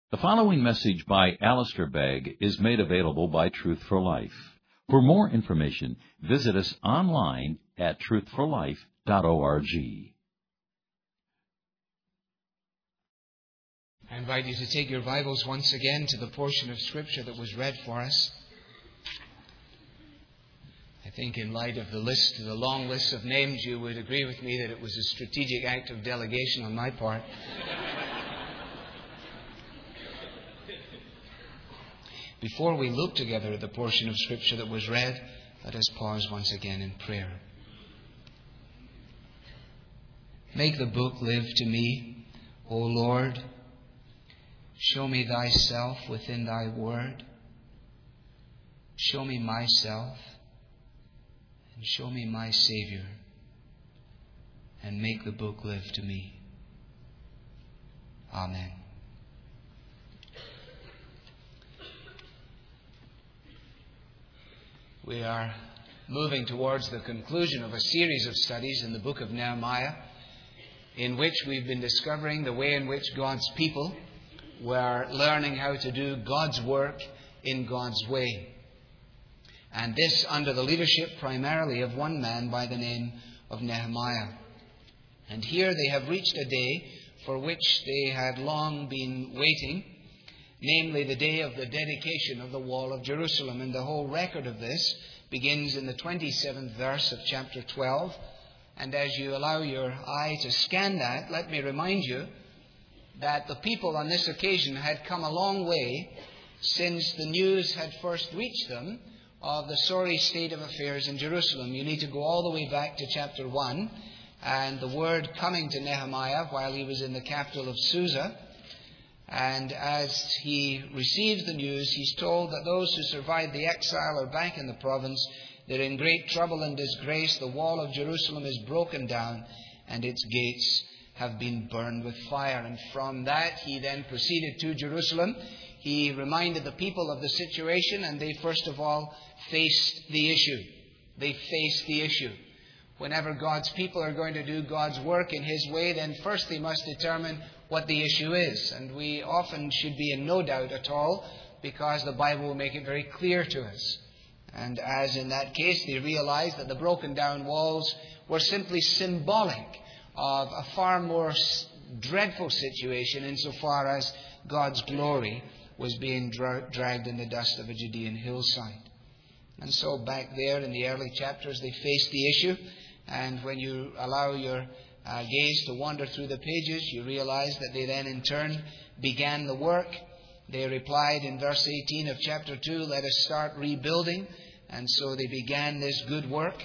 The following message by Alistair Begg is made available by Truth for Life. For more information, visit us online at truthforlife.org. I invite you to take your Bibles once again to the portion of Scripture that was read for us. I think in light of the long list of names, you would agree with me that it was a strategic act of delegation on my part. Before we look together at the portion of Scripture that was read, let us pause once again in prayer. Make the book live to me, O Lord. Show me thyself within thy word. Show me myself, and show me my Savior, and make the book live to me. Amen. We are moving towards the conclusion of a series of studies in the book of Nehemiah, in which we've been discovering the way in which God's people were learning how to do God's work in God's way. And this under the leadership primarily of one man by the name of Nehemiah. And here they have reached a day for which they had long been waiting, namely the day of the dedication of the wall of Jerusalem. And the whole record of this begins in the 27th verse of chapter 12. And as you allow your eye to scan that, let me remind you that the people on this occasion had come a long way since the news had first reached them of the sorry state of affairs in Jerusalem. You need to go all the way back to chapter 1, and the word coming to Nehemiah while he was in the capital of Susa. And as he receives the news, he's told that those who survived the exile are back in the province. They're in great trouble and disgrace. The wall of Jerusalem is broken down, and its gates have been burned with fire. And from that, he then proceeded to Jerusalem. He reminded the people of the situation, and they first of all faced the issue. They faced the issue. Whenever God's people are going to do God's work in His way, then first they must determine what the issue is. And we often should be in no doubt at all, because the Bible will make it very clear to us. And as in that case, they realized that the broken down walls were simply symbolic of a far more dreadful situation insofar as God's glory was being dragged in the dust of a Judean hillside. And so back there in the early chapters, they faced the issue. And when you allow your gaze to wander through the pages, you realize that they then in turn began the work. They replied in verse 18 of chapter 2, let us start rebuilding. And so they began this good work.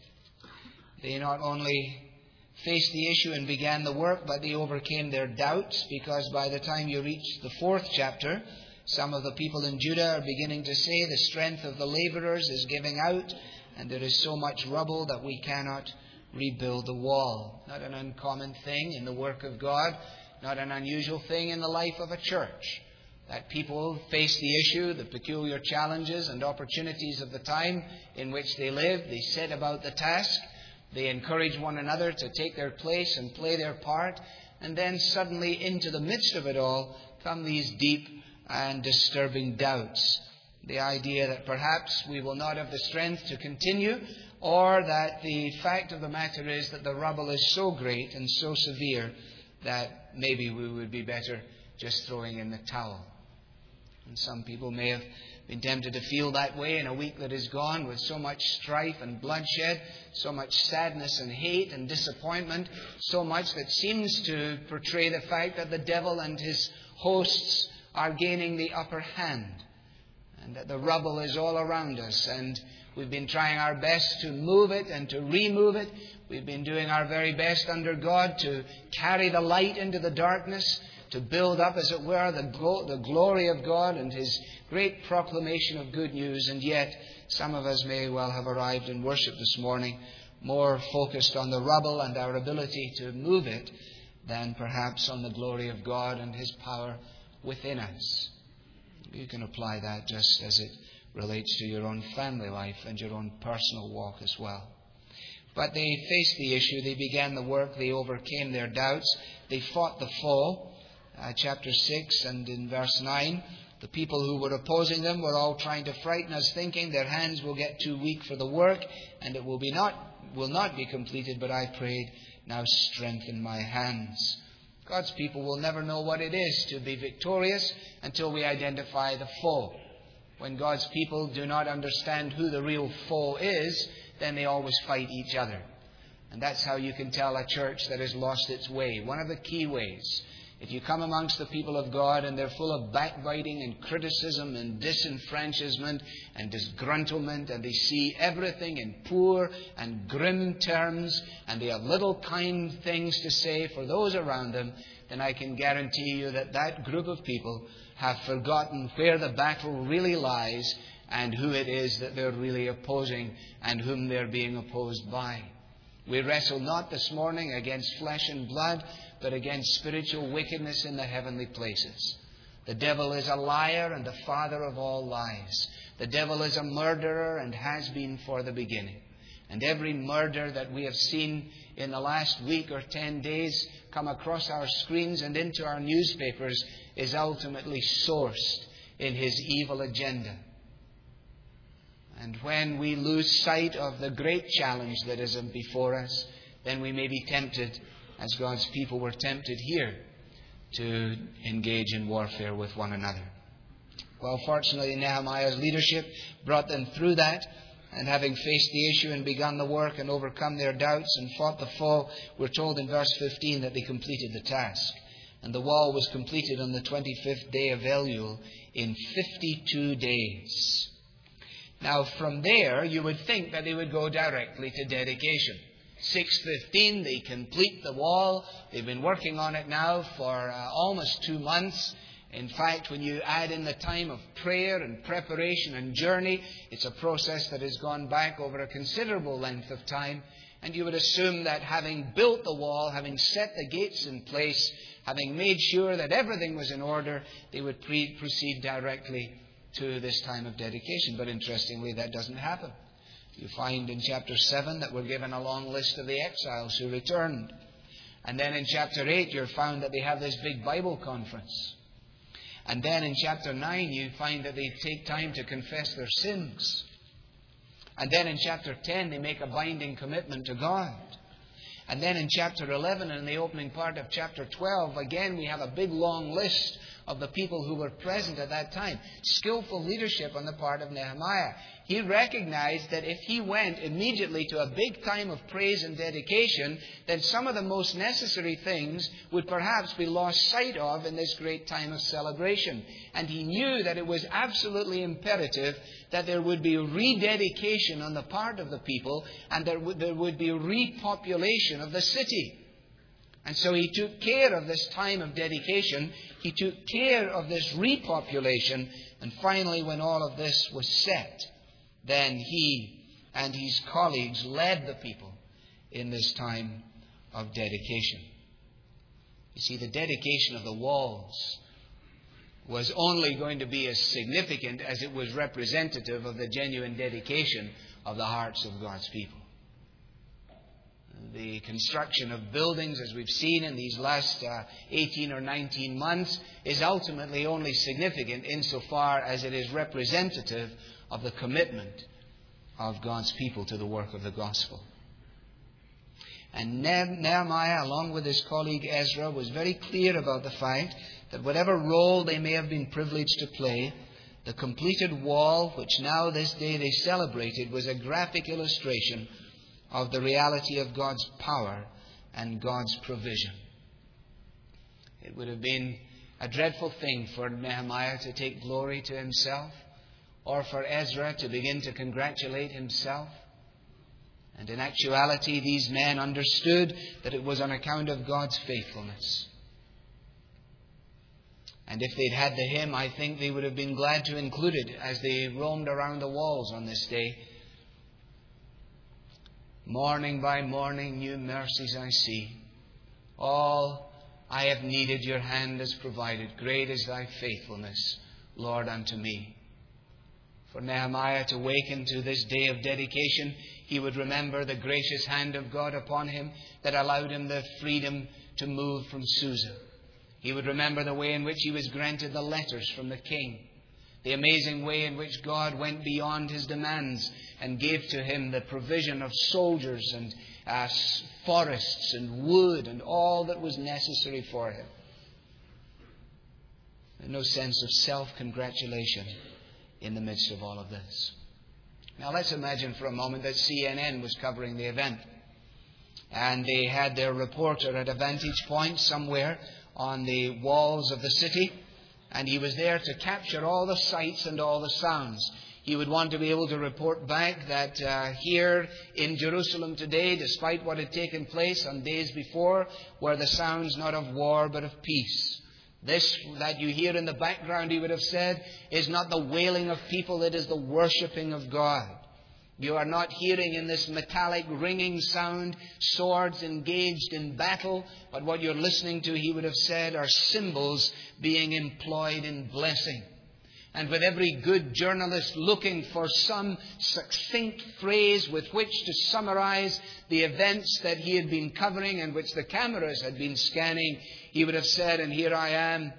They not only faced the issue and began the work, but they overcame their doubts, because by the time you reach the 4th chapter, some of the people in Judah are beginning to say the strength of the laborers is giving out, and there is so much rubble that we cannot rebuild the wall. Not an uncommon thing in the work of God, not an unusual thing in the life of a church, that people face the issue, the peculiar challenges and opportunities of the time in which they live. They set about the task. They encourage one another to take their place and play their part. And then suddenly into the midst of it all come these deep and disturbing doubts. The idea that perhaps we will not have the strength to continue, or that the fact of the matter is that the rubble is so great and so severe that maybe we would be better just throwing in the towel. And some people may have been tempted to feel that way in a week that is gone, with so much strife and bloodshed, so much sadness and hate and disappointment, so much that seems to portray the fact that the devil and his hosts are gaining the upper hand, and that the rubble is all around us, and we've been trying our best to move it and to remove it. We've been doing our very best under God to carry the light into the darkness, to build up, as it were, the glory of God and His great proclamation of good news. And yet, some of us may well have arrived in worship this morning more focused on the rubble and our ability to move it than perhaps on the glory of God and His power within us. You can apply that just as it relates to your own family life and your own personal walk as well. But they faced the issue, they began the work, they overcame their doubts, they fought the foe, chapter 6 and in verse 9. The people who were opposing them were all trying to frighten us, thinking their hands will get too weak for the work and it will not be completed. But I prayed, now strengthen my hands. God's people will never know what it is to be victorious until we identify the foe. When God's people do not understand who the real foe is, then they always fight each other. And that's how you can tell a church that has lost its way. One of the key ways. If you come amongst the people of God and they're full of backbiting and criticism and disenfranchisement and disgruntlement, and they see everything in poor and grim terms, and they have little kind things to say for those around them, then I can guarantee you that that group of people have forgotten where the battle really lies and who it is that they're really opposing and whom they're being opposed by. We wrestle not this morning against flesh and blood, but against spiritual wickedness in the heavenly places. The devil is a liar and the father of all lies. The devil is a murderer and has been for the beginning. And every murder that we have seen in the last week or 10 days come across our screens and into our newspapers is ultimately sourced in his evil agenda. And when we lose sight of the great challenge that is before us, then we may be tempted, as God's people were tempted here, to engage in warfare with one another. Well, fortunately, Nehemiah's leadership brought them through that, and having faced the issue and begun the work and overcome their doubts and fought the foe, we're told in verse 15 that they completed the task. And the wall was completed on the 25th day of Elul in 52 days. Now, from there, you would think that they would go directly to dedication. 6:15, they complete the wall. They've been working on it now for almost 2 months. In fact, when you add in the time of prayer and preparation and journey, it's a process that has gone back over a considerable length of time. And you would assume that having built the wall, having set the gates in place, having made sure that everything was in order, they would proceed directly to this time of dedication. But interestingly, that doesn't happen. You find in chapter 7 that we're given a long list of the exiles who returned. And then in chapter 8, you're found that they have this big Bible conference. And then in chapter 9, you find that they take time to confess their sins. And then in chapter 10, they make a binding commitment to God. And then in chapter 11 and the opening part of chapter 12, again, we have a big long list of the people who were present at that time. Skillful leadership on the part of Nehemiah. He recognized that if he went immediately to a big time of praise and dedication, then some of the most necessary things would perhaps be lost sight of in this great time of celebration. And he knew that it was absolutely imperative that there would be rededication on the part of the people, and there would be repopulation of the city. And so he took care of this time of dedication. He took care of this repopulation. And finally, when all of this was set, then he and his colleagues led the people in this time of dedication. You see, the dedication of the walls was only going to be as significant as it was representative of the genuine dedication of the hearts of God's people. The construction of buildings, as we've seen in these last 18 or 19 months, is ultimately only significant insofar as it is representative of the commitment of God's people to the work of the gospel. And Nehemiah, along with his colleague Ezra, was very clear about the fact that whatever role they may have been privileged to play, the completed wall, which now this day they celebrated, was a graphic illustration of the reality of God's power and God's provision. It would have been a dreadful thing for Nehemiah to take glory to himself, or for Ezra to begin to congratulate himself. And in actuality, these men understood that it was on account of God's faithfulness. And if they'd had the hymn, I think they would have been glad to include it as they roamed around the walls on this day. Morning by morning, new mercies I see. All I have needed, your hand has provided. Great is thy faithfulness, Lord, unto me. For Nehemiah to waken to this day of dedication, he would remember the gracious hand of God upon him that allowed him the freedom to move from Susa. He would remember the way in which he was granted the letters from the king, the amazing way in which God went beyond his demands and gave to him the provision of soldiers and forests and wood and all that was necessary for him. And no sense of self-congratulation in the midst of all of this. Now let's imagine for a moment that CNN was covering the event. And they had their reporter at a vantage point somewhere on the walls of the city. And he was there to capture all the sights and all the sounds. He would want to be able to report back that here in Jerusalem today, despite what had taken place on days before, were the sounds not of war but of peace. This that you hear in the background, he would have said, is not the wailing of people, it is the worshipping of God. You are not hearing in this metallic ringing sound swords engaged in battle, but what you're listening to, he would have said, are cymbals being employed in blessing. And with every good journalist looking for some succinct phrase with which to summarize the events that he had been covering and which the cameras had been scanning, he would have said, and here I am,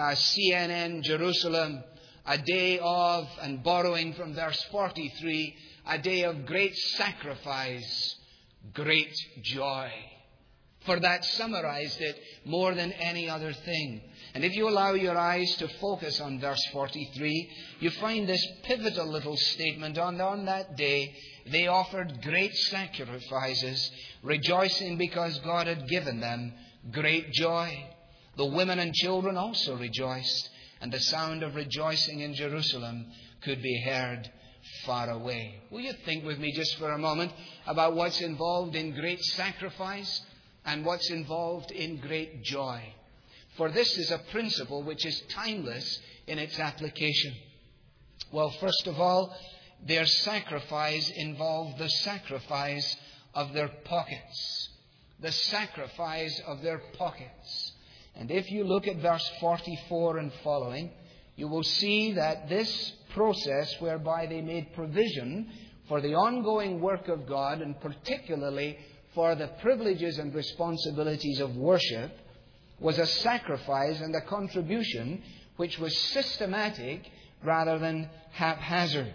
CNN Jerusalem, a day of, and borrowing from verse 43, a day of great sacrifice, great joy. For that summarized it more than any other thing. And if you allow your eyes to focus on verse 43, you find this pivotal little statement. On that day, they offered great sacrifices, rejoicing because God had given them great joy. The women and children also rejoiced, and the sound of rejoicing in Jerusalem could be heard far away. Will you think with me just for a moment about what's involved in great sacrifice and what's involved in great joy? For this is a principle which is timeless in its application. Well, first of all, their sacrifice involved the sacrifice of their pockets. The sacrifice of their pockets. And if you look at verse 44 and following, you will see that this process whereby they made provision for the ongoing work of God, and particularly for the privileges and responsibilities of worship, was a sacrifice and a contribution which was systematic rather than haphazard.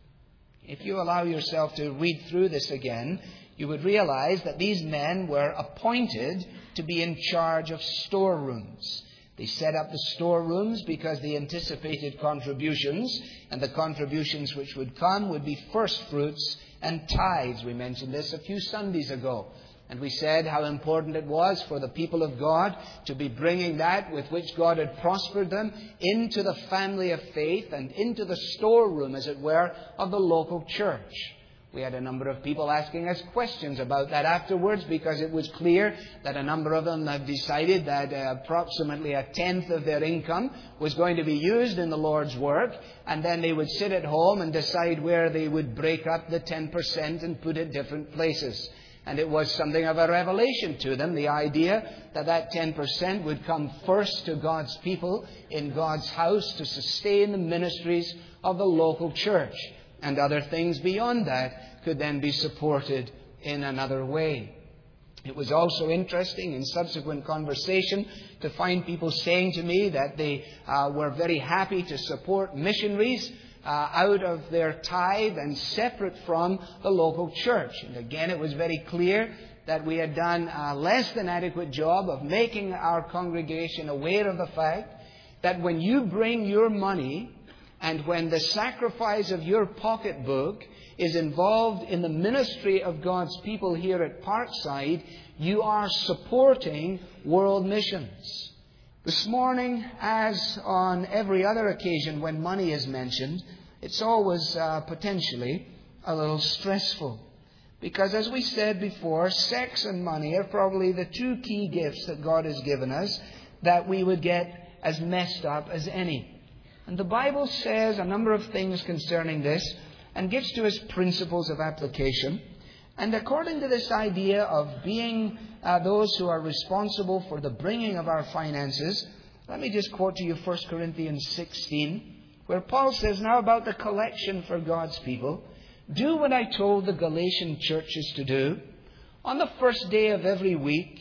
If you allow yourself to read through this again, you would realize that these men were appointed to be in charge of storerooms. They set up the storerooms because the anticipated contributions and the contributions which would come would be first fruits and tithes. We mentioned this a few Sundays ago. And we said how important it was for the people of God to be bringing that with which God had prospered them into the family of faith and into the storeroom, as it were, of the local church. We had a number of people asking us questions about that afterwards, because it was clear that a number of them had decided that approximately a tenth of their income was going to be used in the Lord's work, and then they would sit at home and decide where they would break up the 10% and put it different places. And it was something of a revelation to them, the idea that that 10% would come first to God's people in God's house to sustain the ministries of the local church. And other things beyond that could then be supported in another way. It was also interesting in subsequent conversation to find people saying to me that they were very happy to support missionaries out of their tithe and separate from the local church. And again, it was very clear that we had done a less than adequate job of making our congregation aware of the fact that when you bring your money and when the sacrifice of your pocketbook is involved in the ministry of God's people here at Parkside, you are supporting world missions. This morning, as on every other occasion when money is mentioned, it's always potentially a little stressful. Because as we said before, sex and money are probably the two key gifts that God has given us that we would get as messed up as any. And the Bible says a number of things concerning this and gives to us principles of application. And according to this idea of being those who are responsible for the bringing of our finances, let me just quote to you 1 Corinthians 16, where Paul says, now about the collection for God's people, do what I told the Galatian churches to do. On the first day of every week,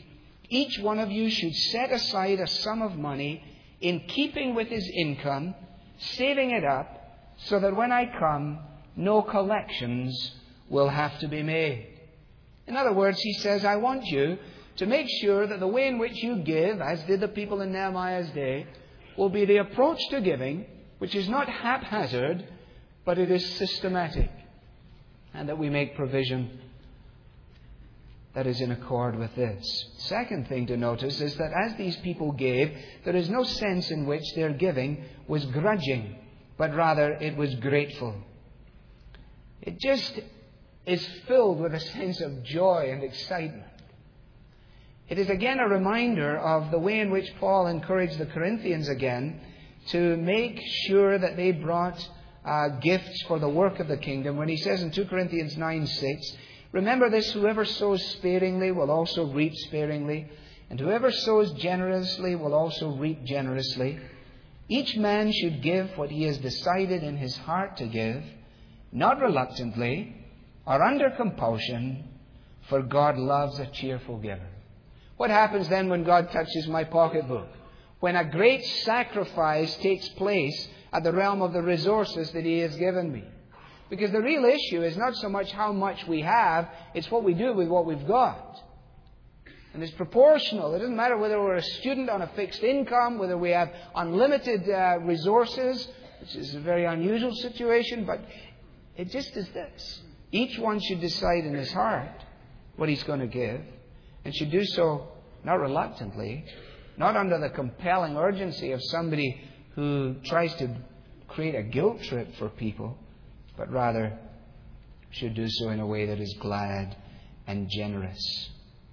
each one of you should set aside a sum of money in keeping with his income, saving it up, so that when I come, no collections will have to be made. In other words, he says, I want you to make sure that the way in which you give, as did the people in Nehemiah's day, will be the approach to giving, which is not haphazard, but it is systematic, and that we make provision that is in accord with this. Second thing to notice is that as these people gave, there is no sense in which their giving was grudging, but rather it was grateful. It just is filled with a sense of joy and excitement. It is again a reminder of the way in which Paul encouraged the Corinthians again to make sure that they brought gifts for the work of the kingdom. When he says in 2 Corinthians 9:6, remember this, whoever sows sparingly will also reap sparingly, and whoever sows generously will also reap generously. Each man should give what he has decided in his heart to give, not reluctantly or under compulsion, for God loves a cheerful giver. What happens then when God touches my pocketbook? When a great sacrifice takes place at the realm of the resources that He has given me. Because the real issue is not so much how much we have, it's what we do with what we've got. And it's proportional. It doesn't matter whether we're a student on a fixed income, whether we have unlimited resources, which is a very unusual situation, but it just is this. Each one should decide in his heart what he's going to give, and should do so not reluctantly, not under the compelling urgency of somebody who tries to create a guilt trip for people, but rather should do so in a way that is glad and generous.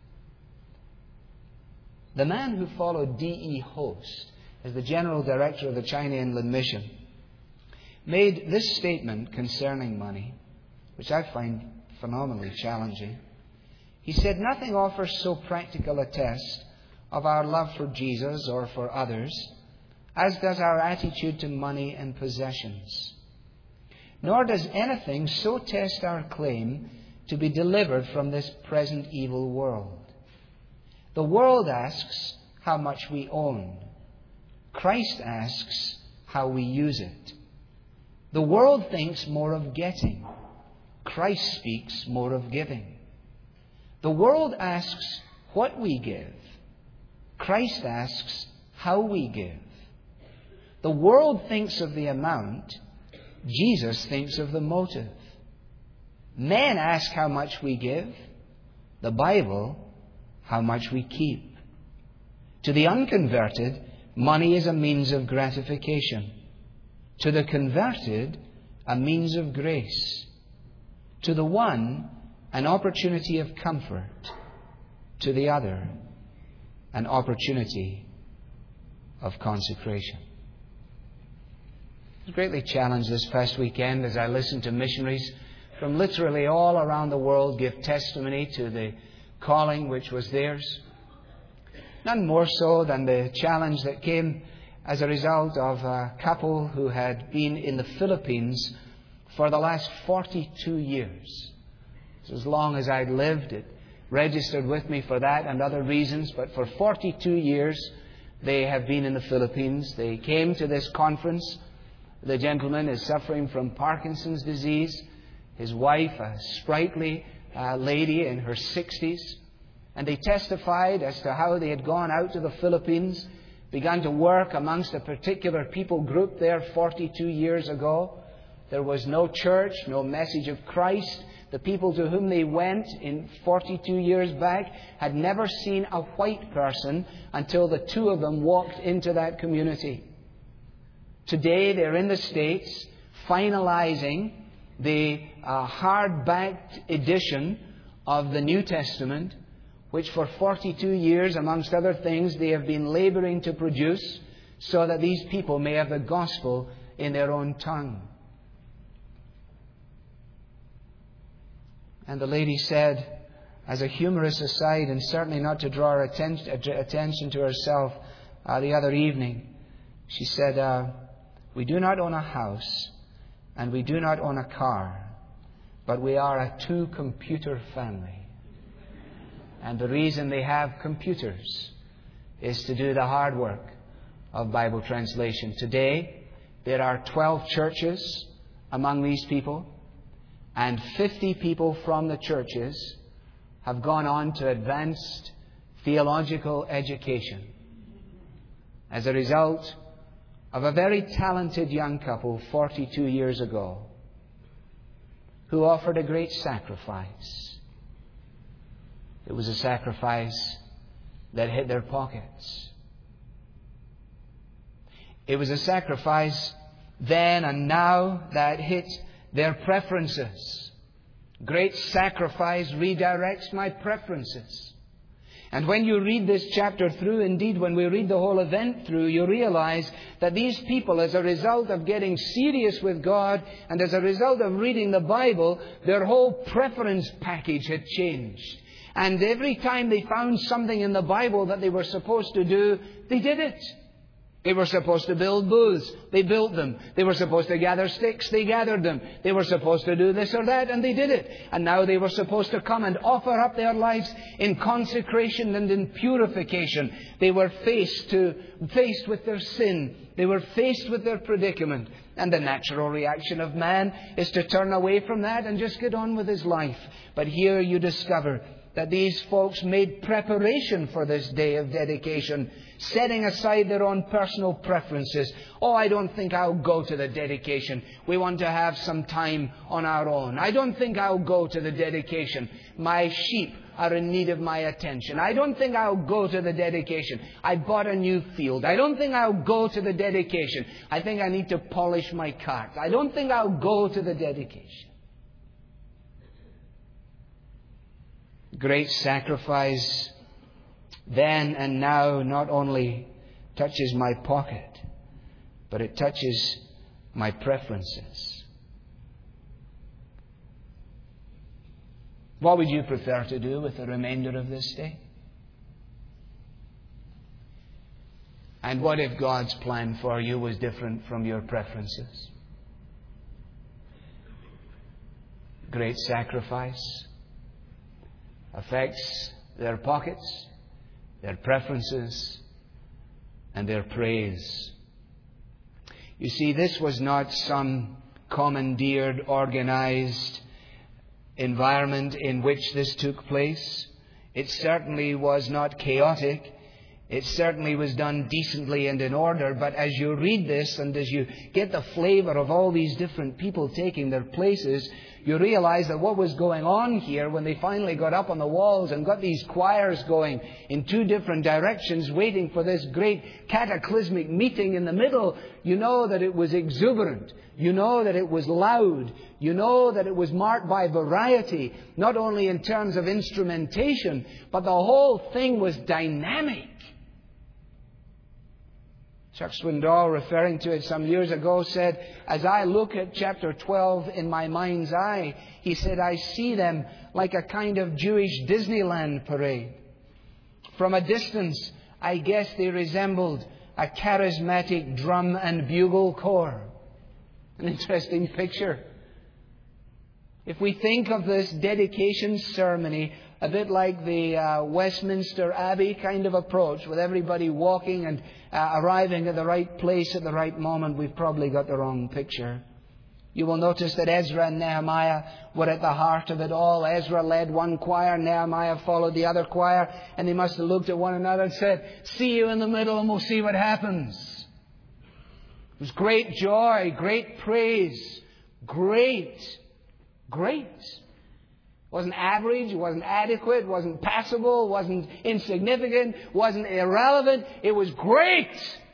The man who followed D.E. Host as the General Director of the China Inland Mission made this statement concerning money, which I find phenomenally challenging. He said, nothing offers so practical a test of our love for Jesus or for others as does our attitude to money and possessions. Nor does anything so test our claim to be delivered from this present evil world. The world asks how much we own. Christ asks how we use it. The world thinks more of getting. Christ speaks more of giving. The world asks what we give. Christ asks how we give. The world thinks of the amount. Jesus thinks of the motive. Men ask how much we give. The Bible, how much we keep. To the unconverted, money is a means of gratification. To the converted, a means of grace. To the one, an opportunity of comfort. To the other, an opportunity of consecration. I was greatly challenged this past weekend as I listened to missionaries from literally all around the world give testimony to the calling which was theirs. None more so than the challenge that came as a result of a couple who had been in the Philippines for the last 42 years. It's as long as I'd lived. It registered with me for that and other reasons, but for 42 years they have been in the Philippines. They came to this conference. The gentleman is suffering from Parkinson's disease. His wife, a sprightly lady in her 60s. And they testified as to how they had gone out to the Philippines, begun to work amongst a particular people group there 42 years ago. There was no church, no message of Christ. The people to whom they went in 42 years back had never seen a white person until the two of them walked into that community. Today they're in the States finalizing the hardbacked edition of the New Testament, which for 42 years, amongst other things, they have been laboring to produce so that these people may have the gospel in their own tongue. And the lady said, as a humorous aside, and certainly not to draw her attention to herself the other evening, she said, we do not own a house and we do not own a car, but we are a two-computer family. And the reason they have computers is to do the hard work of Bible translation. Today, there are 12 churches among these people, and 50 people from the churches have gone on to advanced theological education as a result of a very talented young couple 42 years ago who offered a great sacrifice. It was a sacrifice that hit their pockets. It was a sacrifice then and now that hit their preferences. Great sacrifice redirects my preferences. And when you read this chapter through, indeed when we read the whole event through, you realize that these people, as a result of getting serious with God and as a result of reading the Bible, their whole preference package had changed. And every time they found something in the Bible that they were supposed to do, they did it. They were supposed to build booths. They built them. They were supposed to gather sticks. They gathered them. They were supposed to do this or that, and they did it. And now they were supposed to come and offer up their lives in consecration and in purification. They were faced with their sin. They were faced with their predicament. And the natural reaction of man is to turn away from that and just get on with his life. But here you discover that these folks made preparation for this day of dedication, setting aside their own personal preferences. Oh, I don't think I'll go to the dedication. We want to have some time on our own. I don't think I'll go to the dedication. My sheep are in need of my attention. I don't think I'll go to the dedication. I bought a new field. I don't think I'll go to the dedication. I think I need to polish my cart. I don't think I'll go to the dedication. Great sacrifice then and now not only touches my pocket, but it touches my preferences. What would you prefer to do with the remainder of this day? And what if God's plan for you was different from your preferences? Great sacrifice affects their pockets, their preferences, and their praise. You see, this was not some commandeered, organized environment in which this took place. It certainly was not chaotic. It certainly was done decently and in order. But as you read this and as you get the flavor of all these different people taking their places, you realize that what was going on here when they finally got up on the walls and got these choirs going in two different directions, waiting for this great cataclysmic meeting in the middle, you know that it was exuberant. You know that it was loud. You know that it was marked by variety, not only in terms of instrumentation, but the whole thing was dynamic. Chuck Swindoll, referring to it some years ago, said, as I look at chapter 12 in my mind's eye, he said, I see them like a kind of Jewish Disneyland parade. From a distance, I guess they resembled a charismatic drum and bugle corps. An interesting picture. If we think of this dedication ceremony a bit like the Westminster Abbey kind of approach, with everybody walking and arriving at the right place at the right moment, we've probably got the wrong picture. You will notice that Ezra and Nehemiah were at the heart of it all. Ezra led one choir, Nehemiah followed the other choir, and they must have looked at one another and said, see you in the middle and we'll see what happens. It was great joy, great praise, great. It wasn't average, it wasn't adequate, it wasn't passable, it wasn't insignificant, it wasn't irrelevant. It was great.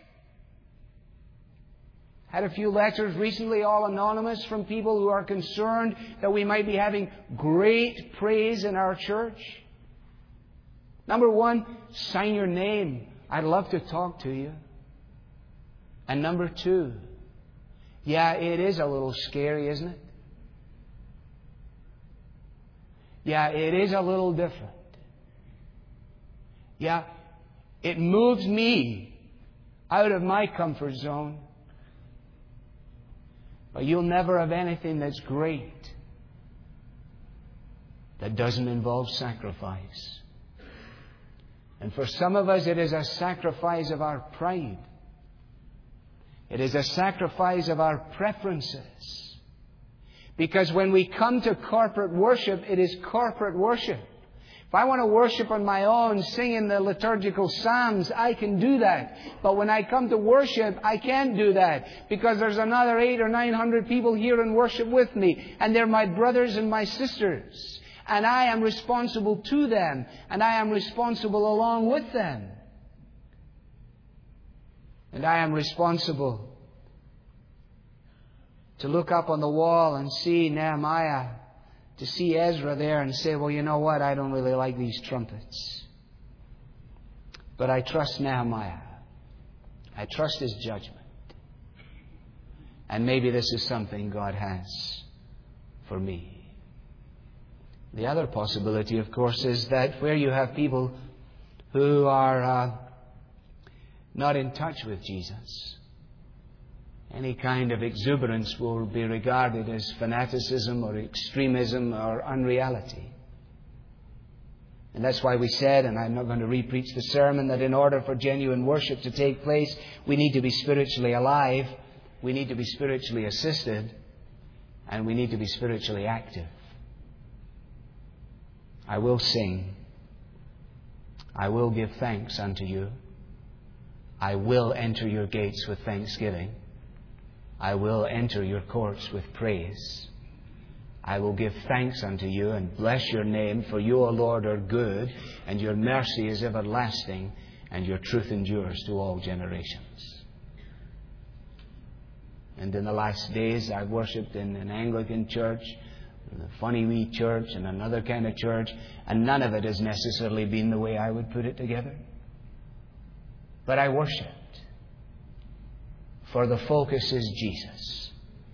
Had a few letters recently, all anonymous, from people who are concerned that we might be having great praise in our church. Number one, sign your name. I'd love to talk to you. And number two, yeah, it is a little scary, isn't it? Yeah, it is a little different. Yeah, it moves me out of my comfort zone. But you'll never have anything that's great that doesn't involve sacrifice. And for some of us, it is a sacrifice of our pride. It is a sacrifice of our preferences. Because when we come to corporate worship, it is corporate worship. If I want to worship on my own, singing the liturgical psalms, I can do that. But when I come to worship, I can't do that. Because there's another 800 or 900 people here in worship with me. And they're my brothers and my sisters. And I am responsible to them. And I am responsible along with them. And I am responsible to look up on the wall and see Nehemiah, to see Ezra there and say, well, you know what? I don't really like these trumpets. But I trust Nehemiah. I trust his judgment. And maybe this is something God has for me. The other possibility, of course, is that where you have people who are not in touch with Jesus, any kind of exuberance will be regarded as fanaticism or extremism or unreality. And that's why we said, and I'm not going to re-preach the sermon, that in order for genuine worship to take place, we need to be spiritually alive, we need to be spiritually assisted, and we need to be spiritually active. I will sing. I will give thanks unto you. I will enter your gates with thanksgiving. I will enter your courts with praise. I will give thanks unto you and bless your name, for you, O Lord, are good, and your mercy is everlasting, and your truth endures to all generations. And in the last days, I've worshipped in an Anglican church, a funny wee church, and another kind of church, and none of it has necessarily been the way I would put it together. But I worshipped. For the focus is Jesus.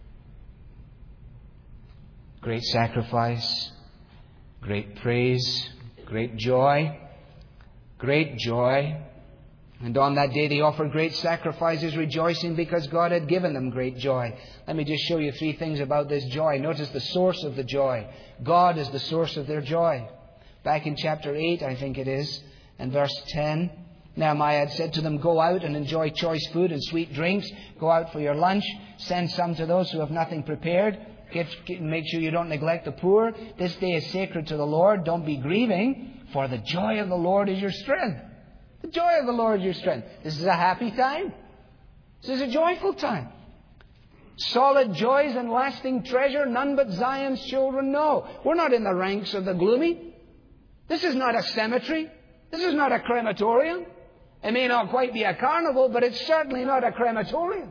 Great sacrifice, great praise, great joy, great joy. And on that day they offered great sacrifices, rejoicing because God had given them great joy. Let me just show you 3 things about this joy. Notice the source of the joy. God is the source of their joy. Back in chapter 8, I think it is, and verse 10. Nehemiah had said to them, go out and enjoy choice food and sweet drinks. Go out for your lunch. Send some to those who have nothing prepared. Make sure you don't neglect the poor. This day is sacred to the Lord. Don't be grieving, for the joy of the Lord is your strength. The joy of the Lord is your strength. This is a happy time. This is a joyful time. Solid joys and lasting treasure none but Zion's children know. We're not in the ranks of the gloomy. This is not a cemetery. This is not a crematorium. It may not quite be a carnival, but it's certainly not a crematorium.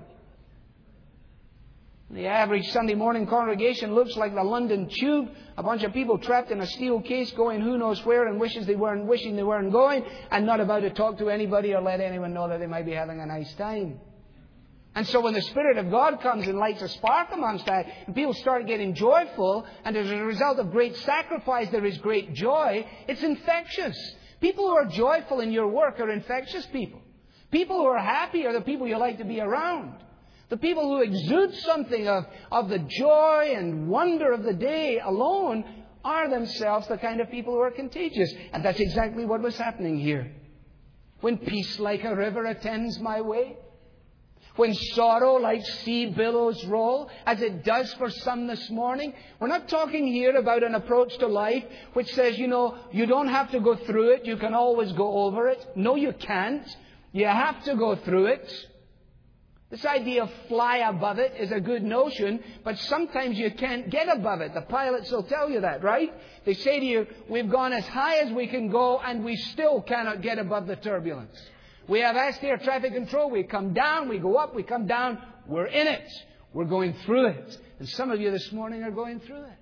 The average Sunday morning congregation looks like the London Tube, a bunch of people trapped in a steel case going who knows where and wishing they weren't going, and not about to talk to anybody or let anyone know that they might be having a nice time. And so when the Spirit of God comes and lights a spark amongst that, and people start getting joyful, and as a result of great sacrifice there is great joy, it's infectious. People who are joyful in your work are infectious people. People who are happy are the people you like to be around. The people who exude something of the joy and wonder of the day alone are themselves the kind of people who are contagious. And that's exactly what was happening here. When peace like a river attends my way, when sorrow like sea billows roll, as it does for some this morning. We're not talking here about an approach to life which says, you don't have to go through it. You can always go over it. No, you can't. You have to go through it. This idea of fly above it is a good notion, but sometimes you can't get above it. The pilots will tell you that, right? They say to you, we've gone as high as we can go and we still cannot get above the turbulence. We have asked air traffic control. We come down, we go up, we come down. We're in it. We're going through it. And some of you this morning are going through it.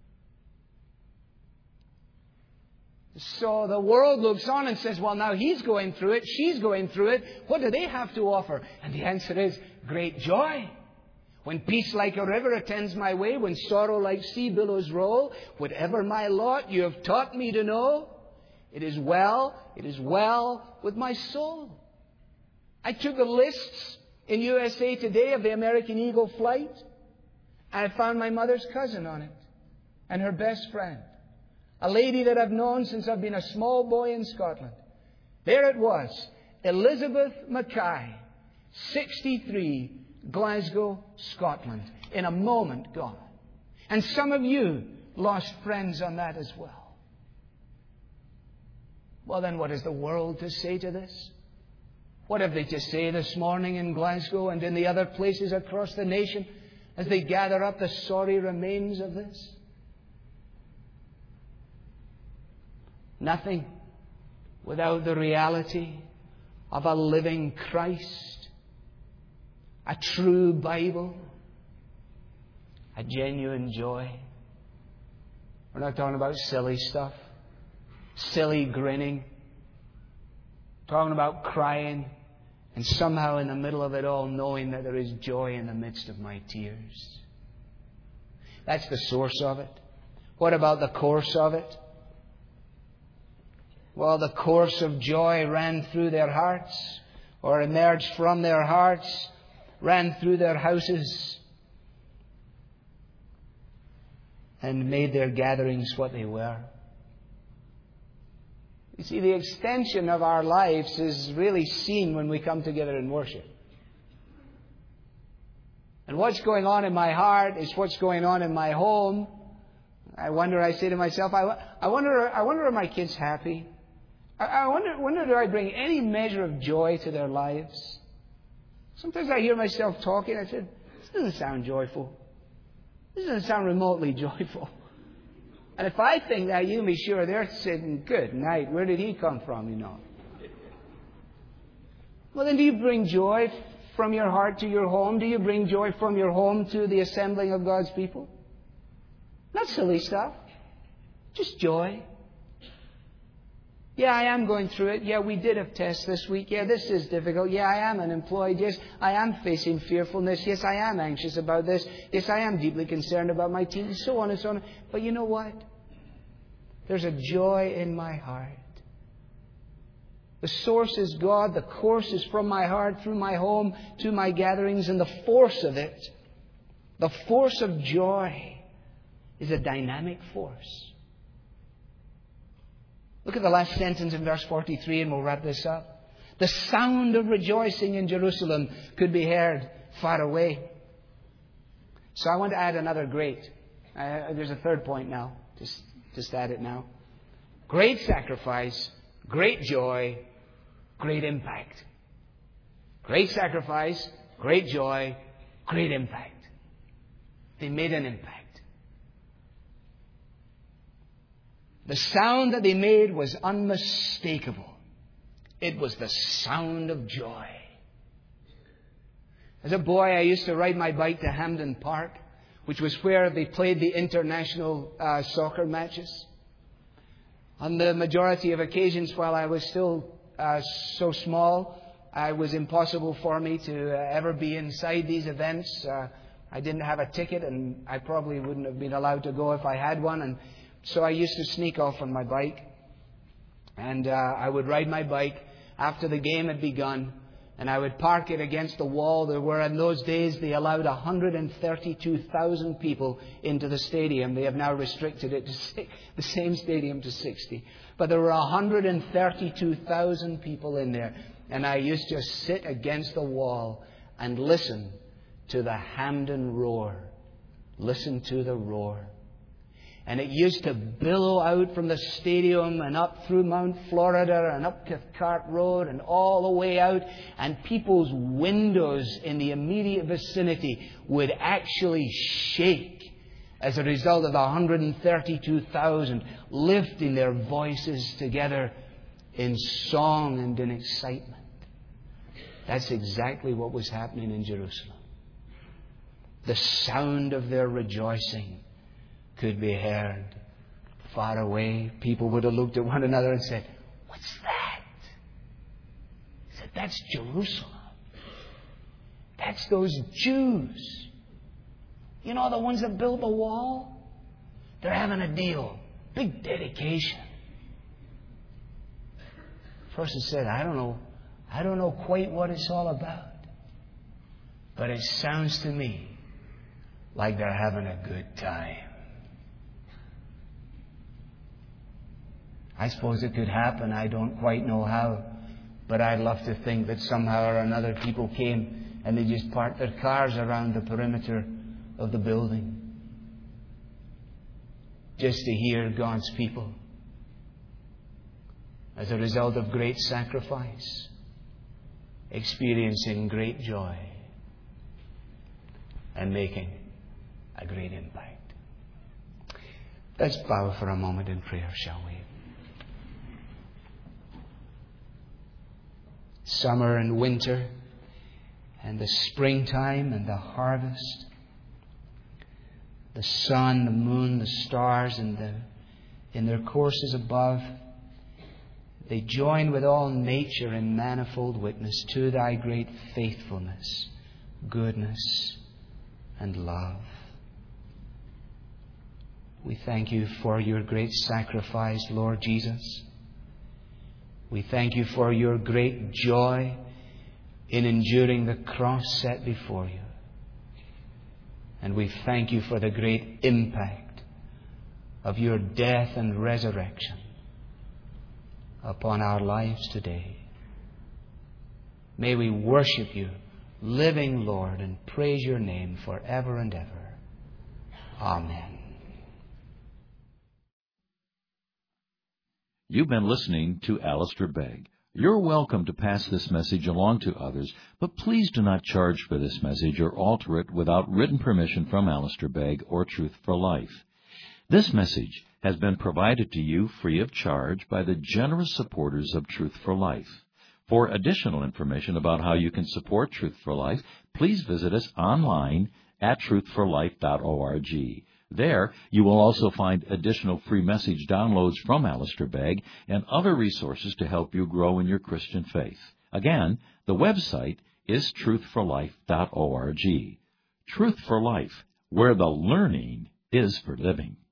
So the world looks on and says, well, now he's going through it, she's going through it. What do they have to offer? And the answer is great joy. When peace like a river attends my way, when sorrow like sea billows roll, whatever my lot you have taught me to know, it is well with my soul. I took the lists in USA Today of the American Eagle flight, and I found my mother's cousin on it, and her best friend. A lady that I've known since I've been a small boy in Scotland. There it was. Elizabeth Mackay, 63, Glasgow, Scotland. In a moment gone. And some of you lost friends on that as well. Well, then what is the world to say to this? What have they to say this morning in Glasgow and in the other places across the nation as they gather up the sorry remains of this? Nothing without the reality of a living Christ, a true Bible, a genuine joy. We're not talking about silly stuff, silly grinning, talking about crying, and somehow in the middle of it all knowing that there is joy in the midst of my tears. That's the source of it. What about the course of it? Well, the course of joy ran through their hearts, or emerged from their hearts, ran through their houses, and made their gatherings what they were. You see, the extension of our lives is really seen when we come together in worship. And what's going on in my heart is what's going on in my home. I say to myself, I wonder are my kids happy? I wonder do I bring any measure of joy to their lives? Sometimes I hear myself talking, I said, this doesn't sound joyful. This doesn't sound remotely joyful. And if I think that, you can be sure they're saying, good night, where did he come from, you know? Well, then do you bring joy from your heart to your home? Do you bring joy from your home to the assembling of God's people? Not silly stuff. Just joy. Yeah, I am going through it. Yeah, we did have tests this week. Yeah, this is difficult. Yeah, I am unemployed. Yes, I am facing fearfulness. Yes, I am anxious about this. Yes, I am deeply concerned about my team. And so on and so on. But you know what? There's a joy in my heart. The source is God. The course is from my heart, through my home, to my gatherings. And the force of it, the force of joy, is a dynamic force. Look at the last sentence in verse 43 and we'll wrap this up. The sound of rejoicing in Jerusalem could be heard far away. So I want to add another great. There's a third point now. Just add it now. Great sacrifice, great joy, great impact. Great sacrifice, great joy, great impact. They made an impact. The sound that they made was unmistakable. It was the sound of joy. As a boy, I used to ride my bike to Hampden Park, which was where they played the international soccer matches. On the majority of occasions, while I was still so small, it was impossible for me to ever be inside these events. I didn't have a ticket, and I probably wouldn't have been allowed to go if I had one. And so I used to sneak off on my bike, and I would ride my bike after the game had begun, and I would park it against the wall. There were, in those days, they allowed 132,000 people into the stadium. They have now restricted it to the same stadium to 60. But there were 132,000 people in there, and I used to sit against the wall and listen to the Hampden roar. Listen to the roar. And it used to billow out from the stadium and up through Mount Florida and up Cathcart Road and all the way out. And people's windows in the immediate vicinity would actually shake as a result of the 132,000 lifting their voices together in song and in excitement. That's exactly what was happening in Jerusalem. The sound of their rejoicing could be heard far away. People would have looked at one another and said, "What's that?" He said, "That's Jerusalem. That's those Jews. You know, the ones that built the wall? They're having a deal. Big dedication." The person said, I don't know quite what it's all about. But it sounds to me like they're having a good time. I suppose it could happen. I don't quite know how. But I'd love to think that somehow or another people came and they just parked their cars around the perimeter of the building just to hear God's people, as a result of great sacrifice, experiencing great joy and making a great impact. Let's bow for a moment in prayer, shall we? Summer and winter and the springtime and the harvest, the sun, the moon, the stars in their courses above, they join with all nature in manifold witness to Thy great faithfulness, goodness, and love. We thank You for Your great sacrifice, Lord Jesus. We thank You for Your great joy in enduring the cross set before You. And we thank You for the great impact of Your death and resurrection upon our lives today. May we worship You, living Lord, and praise Your name forever and ever. Amen. You've been listening to Alistair Begg. You're welcome to pass this message along to others, but please do not charge for this message or alter it without written permission from Alistair Begg or Truth for Life. This message has been provided to you free of charge by the generous supporters of Truth for Life. For additional information about how you can support Truth for Life, please visit us online at truthforlife.org. There, you will also find additional free message downloads from Alistair Begg and other resources to help you grow in your Christian faith. Again, the website is truthforlife.org. Truth for Life, where the learning is for living.